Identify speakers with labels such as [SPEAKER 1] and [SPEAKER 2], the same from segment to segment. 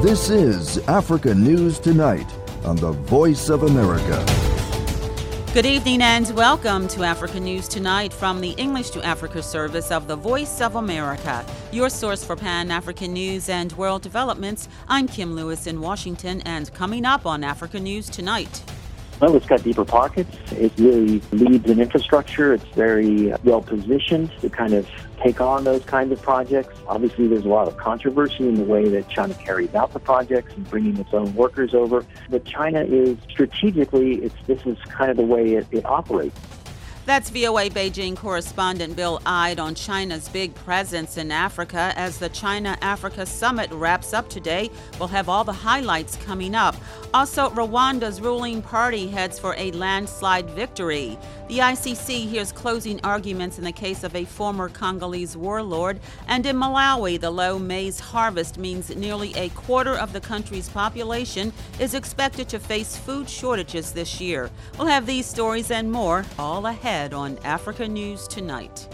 [SPEAKER 1] This is Africa News Tonight on the Voice of America.
[SPEAKER 2] Good evening and welcome to Africa News Tonight from the English to Africa service of the Voice of America, your source for Pan-African news and world developments. I'm Kim Lewis in Washington, and coming up on Africa News Tonight.
[SPEAKER 3] Well, it's got deeper pockets. It really leads in infrastructure. It's very well positioned to kind of take on those kinds of projects. Obviously, there's a lot of controversy in the way that China carries out the projects and bringing its own workers over. But China is strategically, this is kind of the way it operates.
[SPEAKER 2] That's VOA Beijing correspondent Bill Ide on China's big presence in Africa. As the China-Africa Summit wraps up today, we'll have all the highlights coming up. Also, Rwanda's ruling party heads for a landslide victory. The ICC hears closing arguments in the case of a former Congolese warlord. And in Malawi, the low maize harvest means nearly a quarter of the country's population is expected to face food shortages this year. We'll have these stories and more all ahead on Africa News Tonight.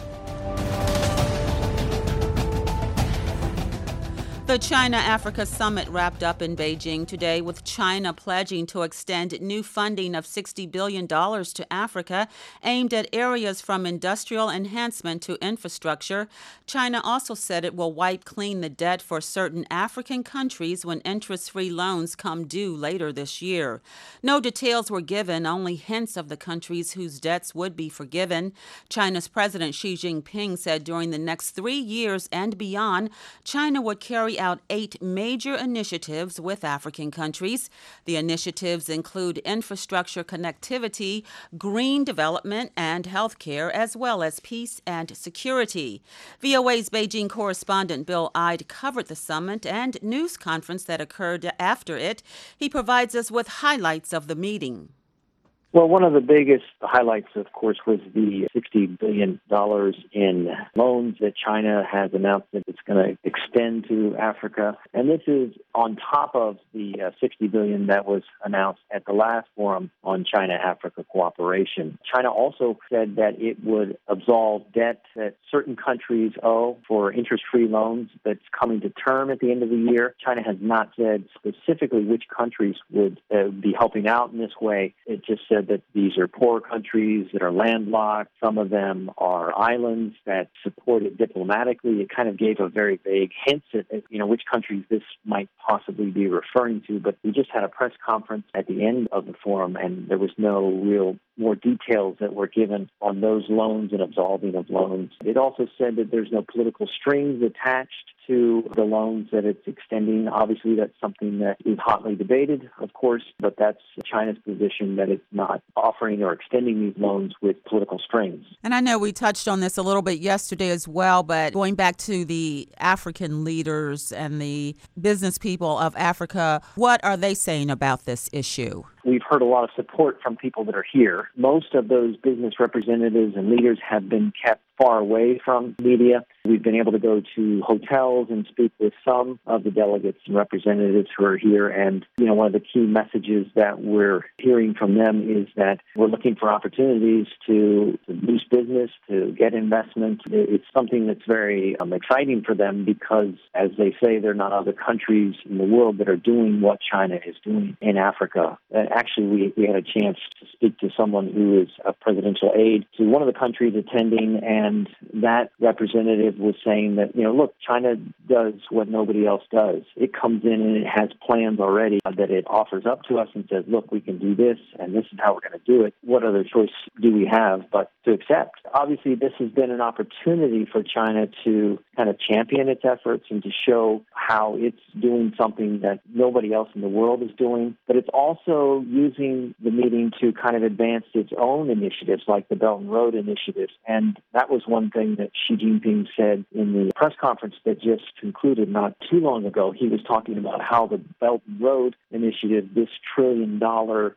[SPEAKER 2] The China-Africa Summit wrapped up in Beijing today, with China pledging to extend new funding of $60 billion to Africa, aimed at areas from industrial enhancement to infrastructure. China also said it will wipe clean the debt for certain African countries when interest-free loans come due later this year. No details were given, only hints of the countries whose debts would be forgiven. China's President Xi Jinping said during the next 3 years and beyond, China would carry out 8 major initiatives with African countries. The initiatives include infrastructure connectivity, green development, and healthcare, as well as peace and security. VOA's Beijing correspondent Bill Ide covered the summit and news conference that occurred after it. He provides us with highlights of the meeting.
[SPEAKER 3] Well, one of the biggest highlights, of course, was the $60 billion in loans that China has announced that it's going to extend to Africa. And this is on top of the $60 billion that was announced at the last forum on China-Africa cooperation. China also said that it would absolve debt that certain countries owe for interest-free loans that's coming to term at the end of the year. China has not said specifically which countries would be helping out in this way. It just said that these are poor countries that are landlocked. Some of them are islands that support it diplomatically. It kind of gave a very vague hint at which countries this might possibly be referring to. But we just had a press conference at the end of the forum, and there was no real more details that were given on those loans and absolving of loans. It also said that there's no political strings attached to the loans that it's extending. Obviously, that's something that is hotly debated, of course, but that's China's position, that it's not offering or extending these loans with political strings.
[SPEAKER 2] And I know we touched on this a little bit yesterday as well, but going back to the African leaders and the business people of Africa, what are they saying about this issue?
[SPEAKER 3] We've heard a lot of support from people that are here. Most of those business representatives and leaders have been kept far away from media. We've been able to go to hotels and speak with some of the delegates and representatives who are here. And, one of the key messages that we're hearing from them is that we're looking for opportunities to boost business, to get investment. It's something that's very exciting for them because, as they say, there are not other countries in the world that are doing what China is doing in Africa. Actually, we had a chance to speak to someone who is a presidential aide to one of the countries attending, and that representative was saying that, look, China does what nobody else does. It comes in and it has plans already that it offers up to us and says, look, we can do this, and this is how we're going to do it. What other choice do we have but to accept? Obviously, this has been an opportunity for China to kind of champion its efforts and to show how it's doing something that nobody else in the world is doing. But it's also using the meeting to kind of advance its own initiatives, like the Belt and Road initiatives. And that was one thing that Xi Jinping said in the press conference that just concluded not too long ago. He was talking about how the Belt and Road initiative, this $1 trillion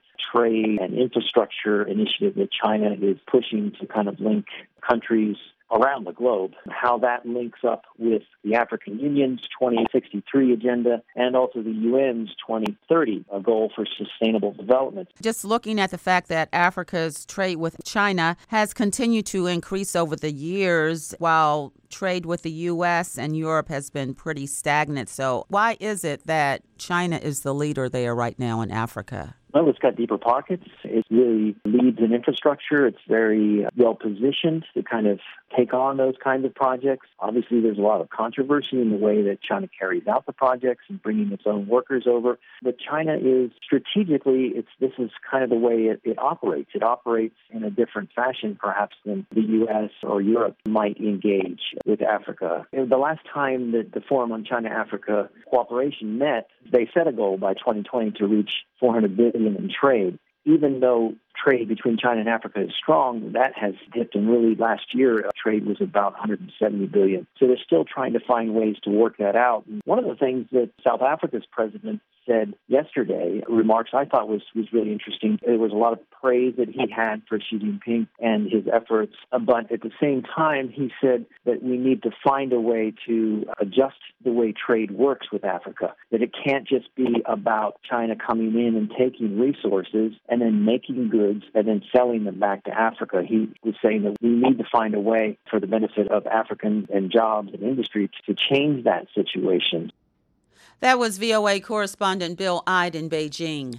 [SPEAKER 3] trade and infrastructure initiative that China is pushing to kind of link countries around the globe, how that links up with the African Union's 2063 agenda and also the UN's 2030 goal for sustainable development.
[SPEAKER 2] Just looking at the fact that Africa's trade with China has continued to increase over the years, while trade with the U.S. and Europe has been pretty stagnant. So why is it that China is the leader there right now in Africa?
[SPEAKER 3] Well, it's got deeper pockets. It really leads in infrastructure. It's very well positioned to kind of take on those kinds of projects. Obviously, there's a lot of controversy in the way that China carries out the projects and bringing its own workers over. But China is strategically, this is kind of the way it operates. It operates in a different fashion, perhaps, than the U.S. or Europe might engage with Africa. The last time that the Forum on China-Africa Cooperation met, they set a goal by 2020 to reach $400 billion in trade. Even though trade between China and Africa is strong, that has dipped, and really last year trade was about $170 billion. So they're still trying to find ways to work that out. And one of the things that South Africa's president said yesterday, remarks I thought was really interesting. There was a lot of praise that he had for Xi Jinping and his efforts, but at the same time, he said that we need to find a way to adjust the way trade works with Africa, that it can't just be about China coming in and taking resources and then making goods and then selling them back to Africa. He was saying that we need to find a way for the benefit of Africans and jobs and industry to change that situation.
[SPEAKER 2] That was VOA correspondent Bill Ide in Beijing.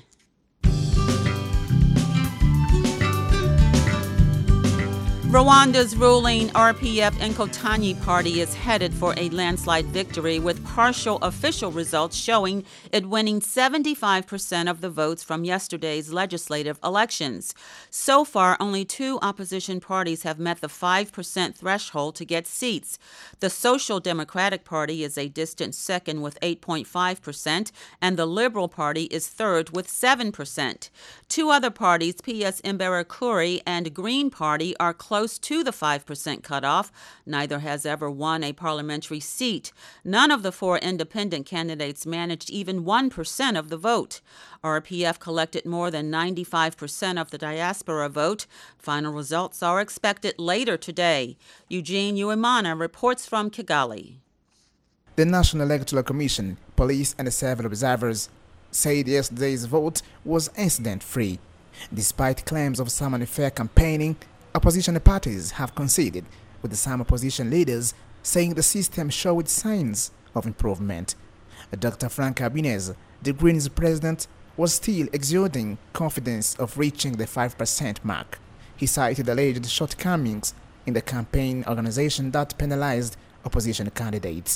[SPEAKER 2] Rwanda's ruling RPF Inkotanyi party is headed for a landslide victory, with partial official results showing it winning 75% of the votes from yesterday's legislative elections. So far, only two opposition parties have met the 5% threshold to get seats. The Social Democratic Party is a distant second with 8.5%, and the Liberal Party is third with 7%. Two other parties, PS Imberakuri and Green Party, are close to the 5% cutoff. Neither has ever won a parliamentary seat. None of the four independent candidates managed even 1% of the vote. RPF collected more than 95% of the diaspora vote. Final results are expected later today. Eugene Uemana reports from Kigali.
[SPEAKER 4] The National Electoral Commission, police and several observers said yesterday's vote was incident-free. Despite claims of some unfair campaigning, opposition parties have conceded, with some opposition leaders saying the system showed signs of improvement. Dr. Frank Habinez, the Greens president, was still exuding confidence of reaching the 5% mark. He cited alleged shortcomings in the campaign organization that penalized opposition candidates.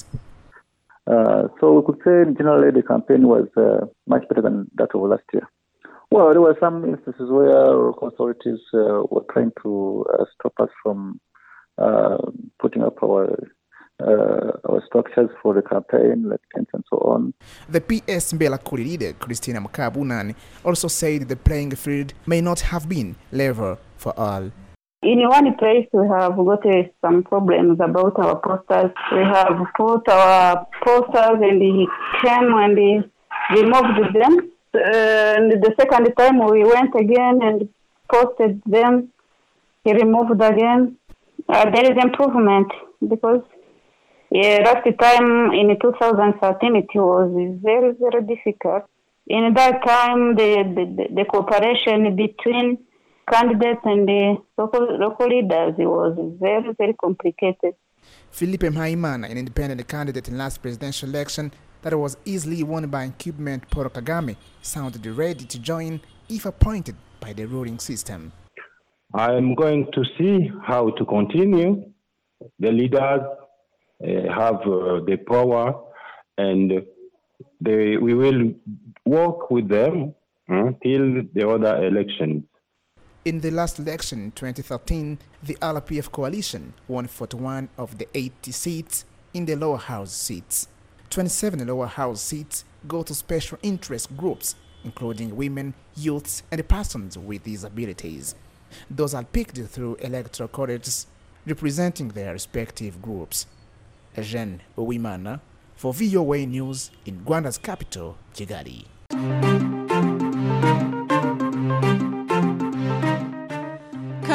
[SPEAKER 5] So we could say generally the campaign was much better than that of last year. Well, there were some instances where local authorities were trying to stop us from putting up our structures for the campaign, like tents and so on.
[SPEAKER 4] The PS Imberakuri leader, Christina Mukabunani, also said the playing field may not have been level for all.
[SPEAKER 6] In one place, we have got some problems about our posters. We have put our posters and he came and he removed them. And the second time we went again and posted them, he removed again. There is improvement because last time in 2013 it was very, very difficult. In that time, the cooperation between candidates and the local leaders was very, very complicated.
[SPEAKER 4] Philippe Mhaimana, an independent candidate in last presidential election that was easily won by incumbent Paul Kagame, sounded ready to join if appointed by the ruling system.
[SPEAKER 7] I'm going to see how to continue. The leaders have the power, and we will work with them till the other elections.
[SPEAKER 4] In the last election in 2013, the RPF coalition won 41 of the 80 seats in the lower house seats. 27 lower house seats go to special interest groups, including women, youths, and persons with disabilities. Those are picked through electoral colleges representing their respective groups. Eugene Uemana for VOA News in Rwanda's capital, Kigali.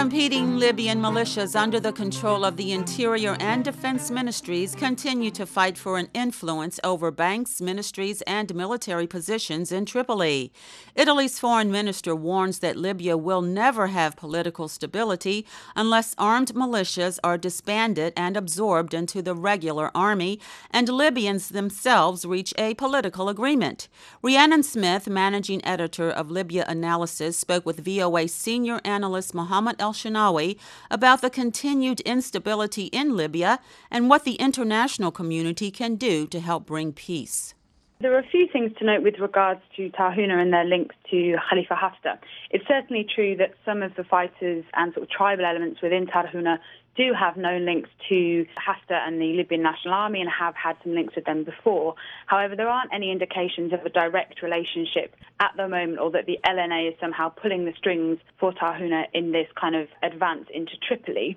[SPEAKER 2] Competing Libyan militias under the control of the Interior and Defense Ministries continue to fight for an influence over banks, ministries, and military positions in Tripoli. Italy's foreign minister warns that Libya will never have political stability unless armed militias are disbanded and absorbed into the regular army, and Libyans themselves reach a political agreement. Rhiannon Smith, managing editor of Libya Analysis, spoke with VOA senior analyst Mohammed El-Shinawi about the continued instability in Libya and what the international community can do to help bring peace.
[SPEAKER 8] There are a few things to note with regards to Tarhuna and their links to Khalifa Haftar. It's certainly true that some of the fighters and sort of tribal elements within Tarhuna do have known links to Haftar and the Libyan National Army and have had some links with them before. However, there aren't any indications of a direct relationship at the moment, or that the LNA is somehow pulling the strings for Tarhuna in this kind of advance into Tripoli.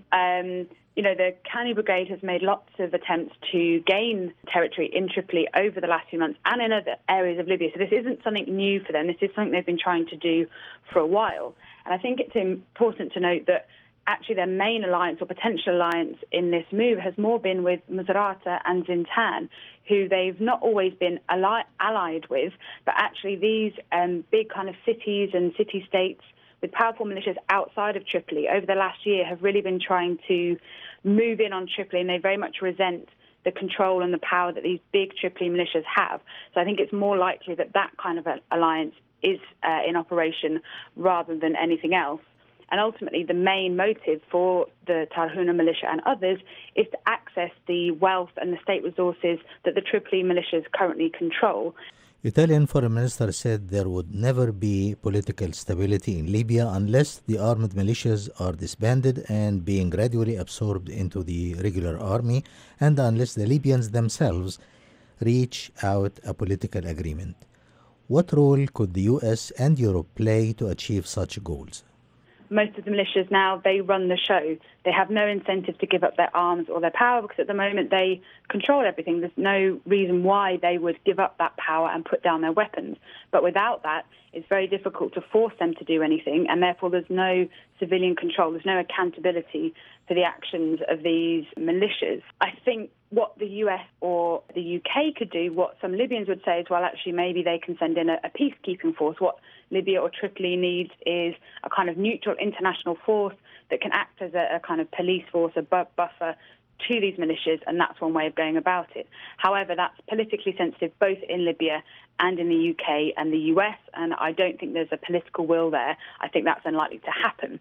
[SPEAKER 8] The Kani Brigade has made lots of attempts to gain territory in Tripoli over the last few months and in other areas of Libya. So this isn't something new for them. This is something they've been trying to do for a while. And I think it's important to note that actually their main alliance or potential alliance in this move has more been with Misrata and Zintan, who they've not always been allied with, but actually these big kind of cities and city-states with powerful militias outside of Tripoli over the last year have really been trying to move in on Tripoli, and they very much resent the control and the power that these big Tripoli militias have. So I think it's more likely that that kind of alliance is in operation rather than anything else. And ultimately, the main motive for the Tarhuna militia and others is to access the wealth and the state resources that the Tripoli militias currently control.
[SPEAKER 9] Italian Foreign Minister said there would never be political stability in Libya unless the armed militias are disbanded and being gradually absorbed into the regular army, and unless the Libyans themselves reach out a political agreement. What role could the US and Europe play to achieve such goals?
[SPEAKER 8] Most of the militias now, they run the show. They have no incentive to give up their arms or their power because at the moment they control everything. There's no reason why they would give up that power and put down their weapons. But without that, it's very difficult to force them to do anything, and therefore there's no civilian control. There's no accountability for the actions of these militias. I think what the US or the UK could do, what some Libyans would say is, well, actually maybe they can send in a peacekeeping force. What Libya or Tripoli needs is a kind of neutral international force that can act as a kind of police force, a buffer to these militias, and that's one way of going about it. However, that's politically sensitive both in Libya and in the UK and the US, and I don't think there's a political will there. I think that's unlikely to happen.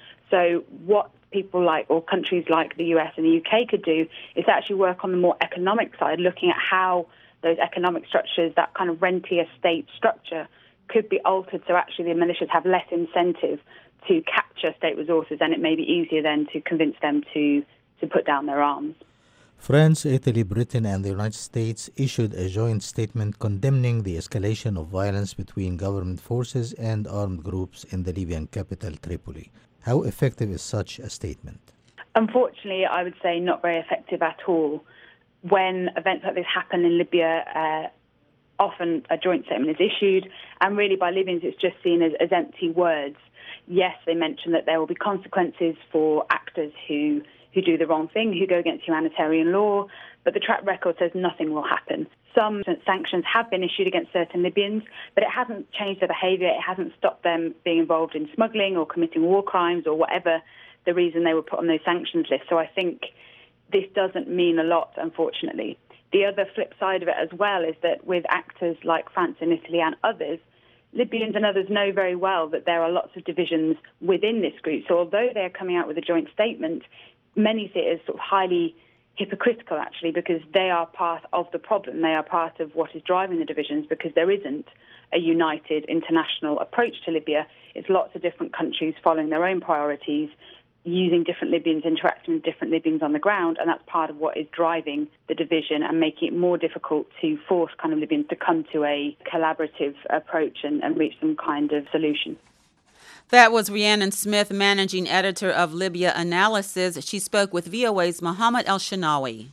[SPEAKER 8] So what people like, or countries like the US and the UK could do, is actually work on the more economic side, looking at how those economic structures, that kind of rentier state structure, could be altered so actually the militias have less incentive to capture state resources, and it may be easier then to convince them to put down their arms.
[SPEAKER 9] France, Italy, Britain, and the United States issued a joint statement condemning the escalation of violence between government forces and armed groups in the Libyan capital, Tripoli. How effective is such a statement?
[SPEAKER 8] Unfortunately, I would say not very effective at all. When events like this happen in Libya, often a joint statement is issued, and really by Libyans it's just seen as empty words. Yes, they mention that there will be consequences for actors who do the wrong thing, who go against humanitarian law, but the track record says nothing will happen. Some sanctions have been issued against certain Libyans, but it hasn't changed their behaviour, it hasn't stopped them being involved in smuggling or committing war crimes or whatever the reason they were put on those sanctions lists. So I think this doesn't mean a lot, unfortunately. The other flip side of it as well is that with actors like France and Italy and others, Libyans and others know very well that there are lots of divisions within this group. So although they're coming out with a joint statement, many see it as sort of highly hypocritical, actually, because they are part of the problem. They are part of what is driving the divisions, because there isn't a united international approach to Libya. It's lots of different countries following their own priorities, using different Libyans, interacting with different Libyans on the ground, and that's part of what is driving the division and making it more difficult to force kind of Libyans to come to a collaborative approach and reach some kind of solution.
[SPEAKER 2] That was Rhiannon Smith, managing editor of Libya Analysis. She spoke with VOA's Mohammed El-Shinawi.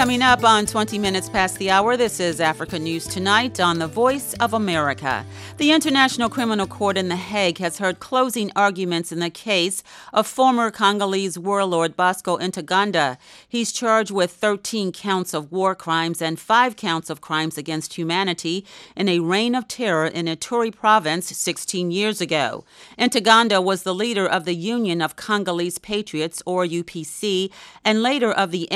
[SPEAKER 2] Coming up on 20 minutes past the hour, this is Africa News Tonight on the Voice of America. The International Criminal Court in The Hague has heard closing arguments in the case of former Congolese warlord Bosco Ntaganda. He's charged with 13 counts of war crimes and 5 counts of crimes against humanity in a reign of terror in Ituri province 16 years ago. Ntaganda was the leader of the Union of Congolese Patriots, or UPC, and later of the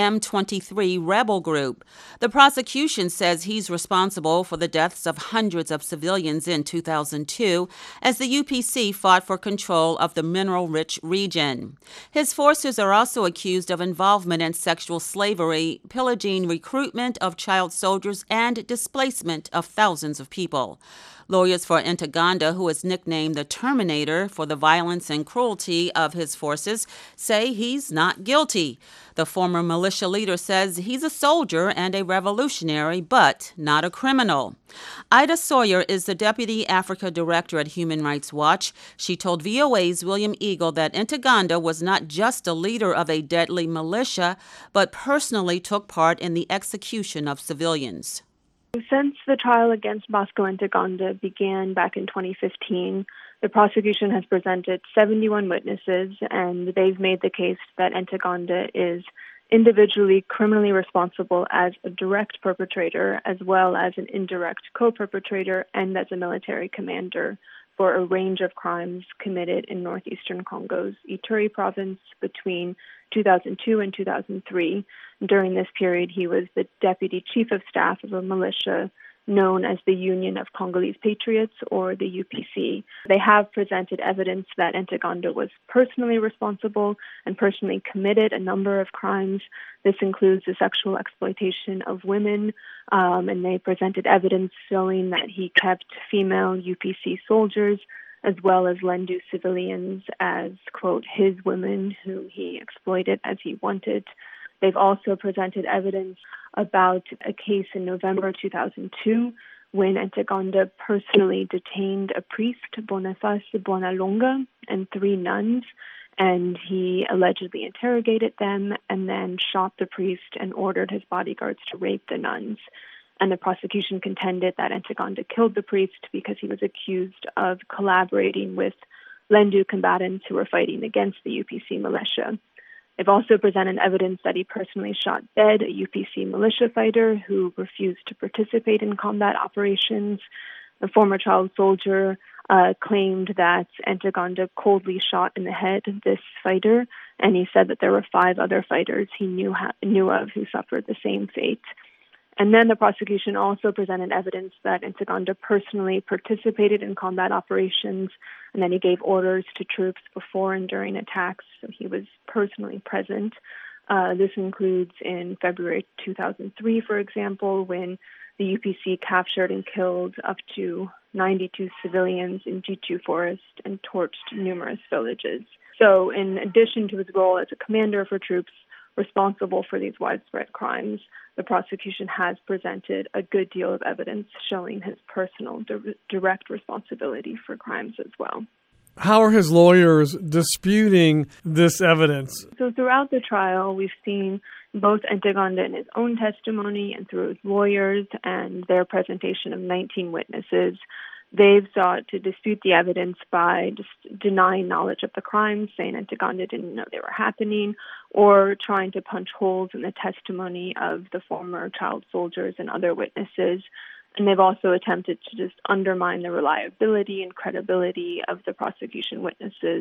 [SPEAKER 2] M23 rebel group. The prosecution says he's responsible for the deaths of hundreds of civilians in 2002 as the UPC fought for control of the mineral-rich region. His forces are also accused of involvement in sexual slavery, pillaging, recruitment of child soldiers, and displacement of thousands of people. Lawyers for Ntaganda, who is nicknamed the Terminator for the violence and cruelty of his forces, say he's not guilty. The former militia leader says he's a soldier and a revolutionary, but not a criminal. Ida Sawyer is the Deputy Africa Director at Human Rights Watch. She told VOA's William Eagle that Ntaganda was not just a leader of a deadly militia, but personally took part in the execution of civilians.
[SPEAKER 10] Since the trial against Bosco Ntaganda began back in 2015, the prosecution has presented 71 witnesses, and they've made the case that Ntaganda is individually criminally responsible as a direct perpetrator, as well as an indirect co-perpetrator and as a military commander for a range of crimes committed in northeastern Congo's Ituri province between 2002 and 2003. During this period, he was the deputy chief of staff of a militia known as the Union of Congolese Patriots, or the UPC. They have presented evidence that Ntaganda was personally responsible and personally committed a number of crimes. This includes the sexual exploitation of women, and they presented evidence showing that he kept female UPC soldiers as well as Lendu civilians as, quote, his women who he exploited as he wanted. They've also presented evidence about a case in November 2002 when Ntaganda personally detained a priest, Boniface Bonalonga, and 3 nuns, and he allegedly interrogated them and then shot the priest and ordered his bodyguards to rape the nuns. And the prosecution contended that Ntaganda killed the priest because he was accused of collaborating with Lendu combatants who were fighting against the UPC militia. They've also presented evidence that he personally shot dead a UPC militia fighter who refused to participate in combat operations. A former child soldier claimed that Ntaganda coldly shot in the head this fighter, and he said that there were 5 other fighters he knew of who suffered the same fate. And then the prosecution also presented evidence that Ntaganda personally participated in combat operations, and then he gave orders to troops before and during attacks, so he was personally present. This includes in February 2003, for example, when the UPC captured and killed up to 92 civilians in G2 Forest and torched numerous villages. So in addition to his role as a commander for troops responsible for these widespread crimes, the prosecution has presented a good deal of evidence showing his personal direct responsibility for crimes as well.
[SPEAKER 11] How are his lawyers disputing this evidence?
[SPEAKER 10] So throughout the trial, we've seen both Ntaganda in his own testimony and through his lawyers and their presentation of 19 witnesses. They've sought to dispute the evidence by just denying knowledge of the crimes, saying Ntaganda didn't know they were happening, or trying to punch holes in the testimony of the former child soldiers and other witnesses. And they've also attempted to just undermine the reliability and credibility of the prosecution witnesses.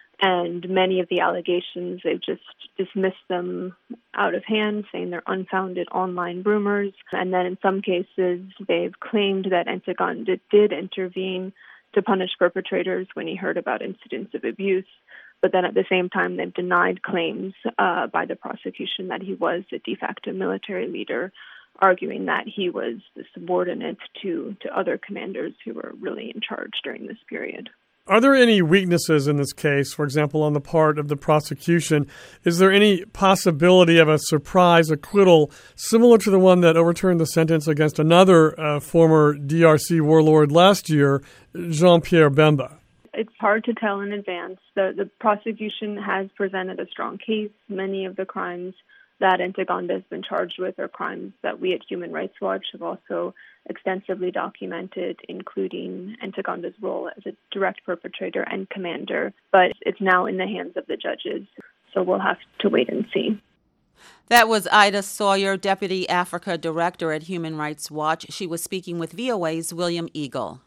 [SPEAKER 10] And many of the allegations, they've just dismissed them out of hand, saying they're unfounded online rumors. And then in some cases, they've claimed that Ntaganda did intervene to punish perpetrators when he heard about incidents of abuse. But then at the same time, they've denied claims by the prosecution that he was a de facto military leader, arguing that he was the subordinate to other commanders who were really in charge during this period.
[SPEAKER 11] Are there any weaknesses in this case, for example, on the part of the prosecution? Is there any possibility of a surprise acquittal similar to the one that overturned the sentence against another former DRC warlord last year, Jean-Pierre Bemba?
[SPEAKER 10] It's hard to tell in advance. The prosecution has presented a strong case. Many of the crimes that Ntaganda has been charged with are crimes that we at Human Rights Watch have also extensively documented, including Ntaganda's role as a direct perpetrator and commander. But it's now in the hands of the judges, so we'll have to wait and see.
[SPEAKER 2] That was Ida Sawyer, Deputy Africa Director at Human Rights Watch. She was speaking with VOA's William Eagle.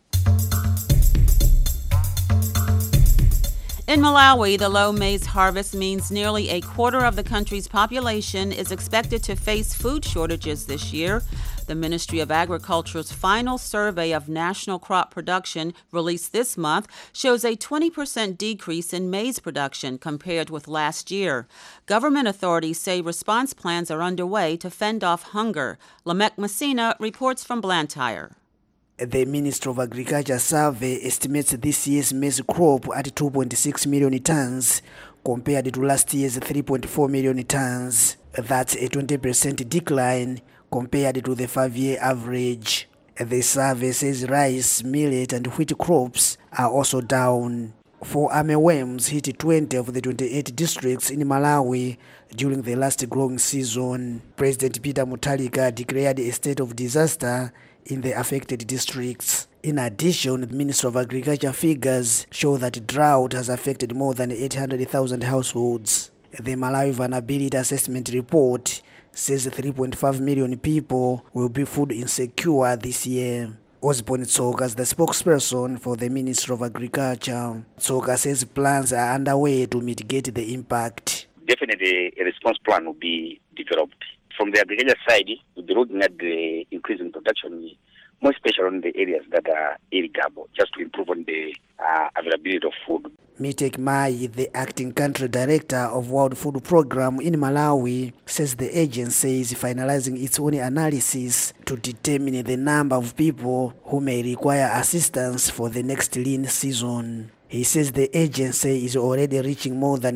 [SPEAKER 2] In Malawi, the low maize harvest means nearly a quarter of the country's population is expected to face food shortages this year. The Ministry of Agriculture's final survey of national crop production, released this month, shows a 20% decrease in maize production compared with last year. Government authorities say response plans are underway to fend off hunger. Lamek Messina reports from Blantyre.
[SPEAKER 12] The Ministry of Agriculture survey estimates this year's maize crop at 2.6 million tons compared to last year's 3.4 million tons. That's a 20% decline compared to the 5-year average. The survey says rice, millet and wheat crops are also down. 4 armyworms hit 20 of the 28 districts in Malawi during the last growing season. President Peter Mutharika declared a state of disaster in the affected districts. In addition, the Ministry of Agriculture figures show that drought has affected more than 800,000 households. The Malawi Vulnerability Assessment Report says 3.5 million people will be food insecure this year. Osborne Tsoga is the spokesperson for the Ministry of Agriculture. Tsoga says plans are underway to mitigate the impact.
[SPEAKER 13] Definitely a response plan will be developed. From the agriculture side, we'll be looking at the increase in production, more especially on the areas that are irrigable, just to improve on the availability of food.
[SPEAKER 12] Mitek Mai, the acting country director of World Food Program in Malawi, says the agency is finalizing its own analysis to determine the number of people who may require assistance for the next lean season. He says the agency is already reaching more than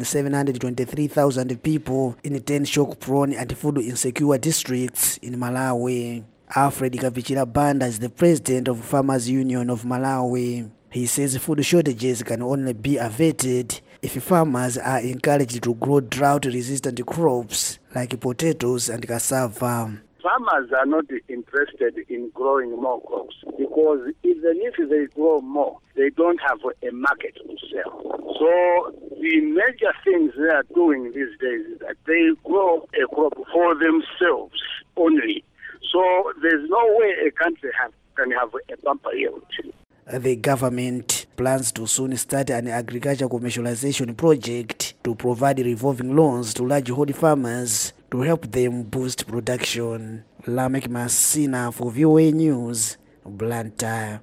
[SPEAKER 12] 723,000 people in 10 shock-prone and food-insecure districts in Malawi. Alfred Kavichira Banda is the president of Farmers Union of Malawi. He says food shortages can only be averted if farmers are encouraged to grow drought-resistant crops like potatoes and cassava.
[SPEAKER 14] Farmers are not interested in growing more crops because even if they grow more, they don't have a market to sell. So the major things they are doing these days is that they grow a crop for themselves only. So there's no way a country can have a bumper yield.
[SPEAKER 12] The government plans to soon start an agriculture commercialization project to provide revolving loans to large-hold farmers to help them boost production. Lamek Messina for VOA News, Blantyre.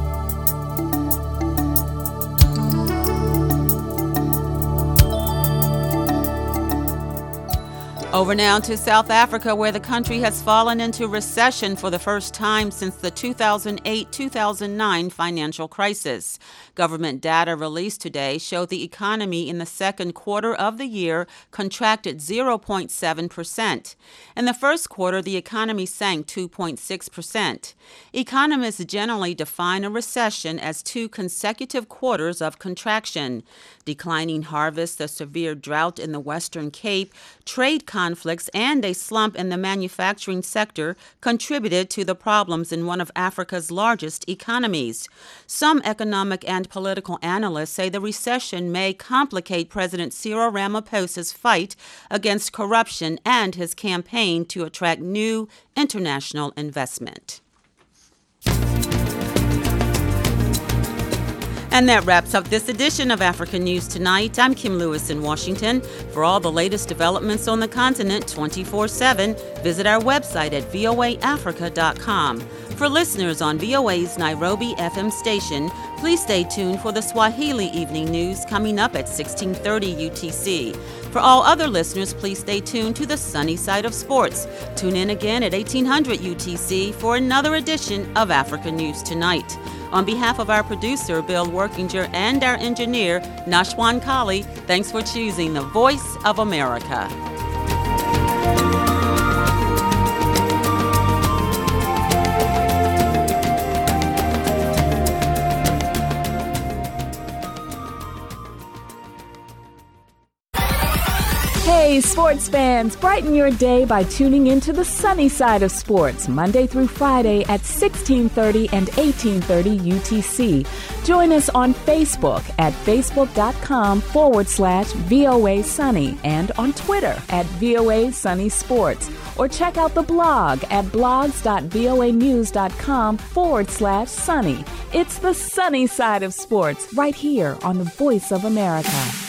[SPEAKER 2] Over now to South Africa, where the country has fallen into recession for the first time since the 2008-2009 financial crisis. Government data released today show the economy in the second quarter of the year contracted 0.7%. In the first quarter, the economy sank 2.6%. Economists generally define a recession as 2 consecutive quarters of contraction. Declining harvests, a severe drought in the Western Cape, trade conflicts, and a slump in the manufacturing sector contributed to the problems in one of Africa's largest economies. Some economic and political analysts say the recession may complicate President Cyril Ramaphosa's fight against corruption and his campaign to attract new international investment. And that wraps up this edition of Africa News Tonight. I'm Kim Lewis in Washington. For all the latest developments on the continent 24/7, visit our website at voaafrica.com. For listeners on VOA's Nairobi FM station, please stay tuned for the Swahili Evening News coming up at 1630 UTC. For all other listeners, please stay tuned to the sunny side of sports. Tune in again at 1800 UTC for another edition of Africa News Tonight. On behalf of our producer, Bill Workinger, and our engineer, Nashwan Kali, thanks for choosing the Voice of America.
[SPEAKER 15] Hey, sports fans, brighten your day by tuning into the sunny side of sports, Monday through Friday at 1630 and 1830 UTC. Join us on Facebook at facebook.com/VOA Sunny and on Twitter at VOA Sunny Sports. Or check out the blog at blogs.voanews.com/sunny. It's the sunny side of sports right here on the Voice of America.